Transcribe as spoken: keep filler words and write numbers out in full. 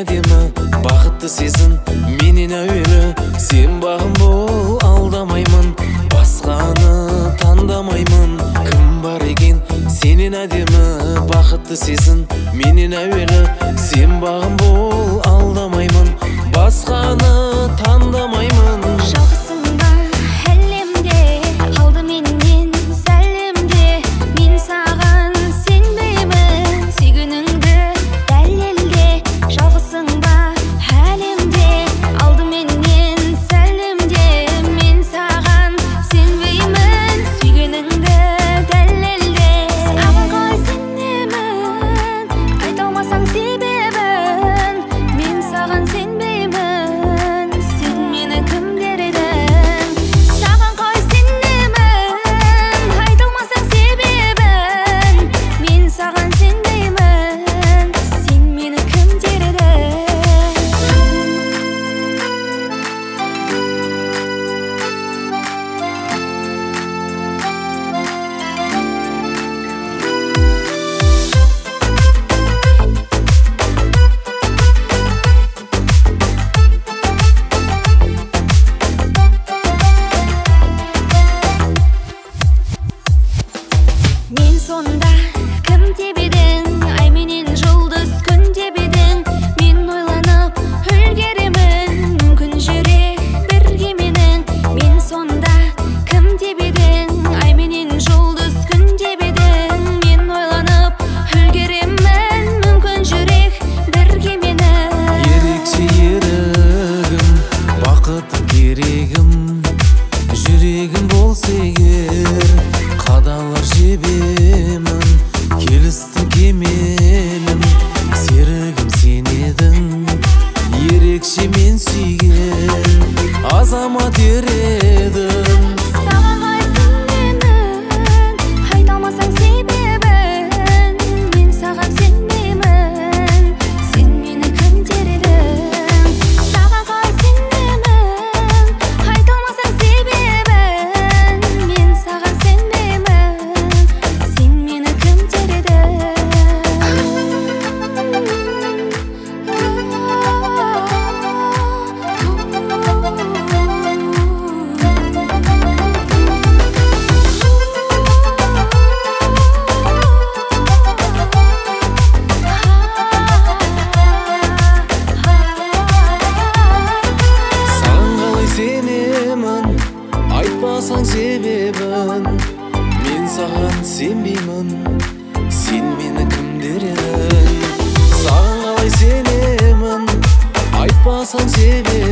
әдемі, бақытты сезін менен әуелі. Сен бағым бол, алдамаймын, басқаны таңдамаймын. Кім бар екен сенен әдемі, бақытты сезін менен әуелі. Сен бағым бол, алдамаймын, басқаны таңдамаймын. Жалғызсың ба әлемде, алдыменен сәлемде. Мен саған сенбеймін, сүйгеніңді дәлелде. Жалғызсың ба әлемде, алдыменен сәлемде. Мен саған сенбеймін, сүйгеніңді дәлелде. Саған қалай сенемін, айта алмасаң себебін. Мен саған сенбеймін, сен мені кім дер едің. Саған қалай сенемін, айта алмасаң себебін. Мен саған сенбеймін, сен мені кім дер едің. Мен сонда кім деп едің, ай менен жұлдыз күн деп едің. Мен ойланып үлгеремін, мүмкін жүрек бірге менің. Мен сонда кім деп едің, ай менен жұлдыз күн деп едің. Мен ойланып үлгеремін, мүмкін жүрек бірге менің. Ерекше ерігім, бақытым керегім, жүрегім болса егер, қадалар жебемін, келістің кемелім. Серігім сен едің, ерекше мен сүйген азамат ер едің. Саған қалай сенемін, айта алмасаң себебін. Мен саған сенбеймін, сен мені кім дер едің. Саған қалай сенемін, айта алмасаң себебін. Мен саған сенбеймін, сен мені кім дер едің. Саған қалай сенемін, айтпасаң себебін. Мен саған сенбеймін, сен мені кім дер едің. Саған қалай сенемін, айтпасаң себебін.